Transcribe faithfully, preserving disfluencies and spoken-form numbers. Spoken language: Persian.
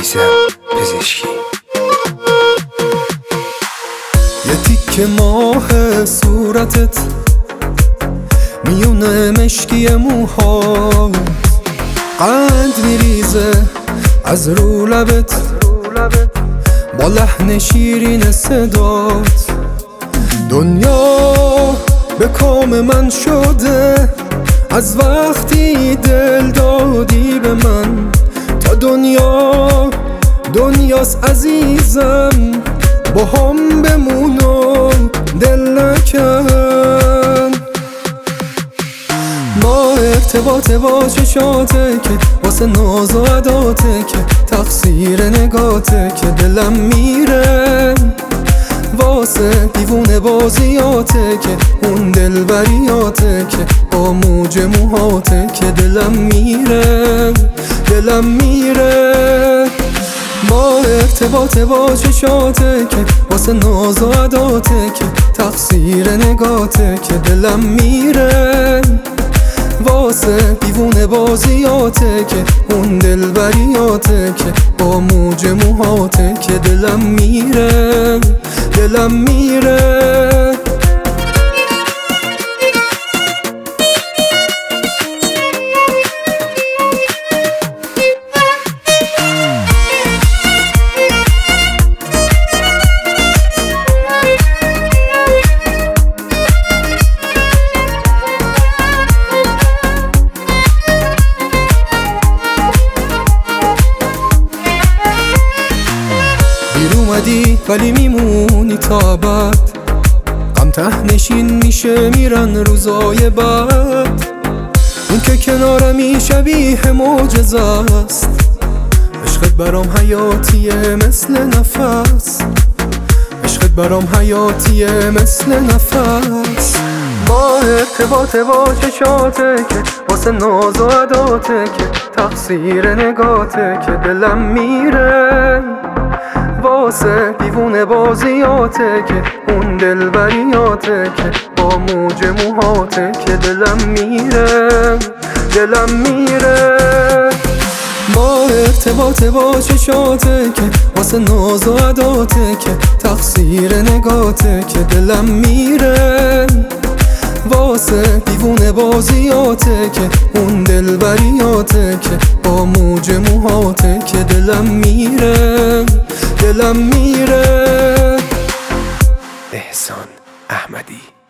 میزم پزشکی. یه تیکه ماه صورتت میونه مشکی موهات، قند میریزه از رو لبت با لحن شیرین صدات. دنیا به کام من شده از وقتی دل دادی به من. تا دنیا دنیاست عزیزم، با هم بمون و دل نکن. ما ارتباط با چشاته که واسه ناز و عداته، که تقصیر نگاته که دلم میره. واسه دیوونه بازیاته که اون دلبریاته، که با موج موهاته که دلم میره دلم میره. ما ارتباط با چشاته که واسه ناز و عداته، که تقصیر نگاته که دلم میره. واسه دیوونه بازیاته که اون دلبریاته، که با موج موهاته که دلم میره دلم میره. دیر اومدی ولی میمونی تا ابد، غم ته نشین میشه میرن روزای بعد. این که کنارمی شبیه معجزه است، عشقت برام حیاتیه مثل نفس، عشقت برام حیاتیه مثل نفس. با ارتباط با چشاته که واسه ناز و عداته، که تقصیر نگاته که دلم میره. واسه دیوونه بازیاته که اون دلبریاته، که با موج موهاته که دلم میره دلم میره. با ارتباط با چشاته که واسه ناز و عداته، که تقصیر نگاته که دلم میره. واسه دیوونه بازیاته که اون دلبریاته، که با موج موهاته که دلم میره دلم میره. احسان احمدی.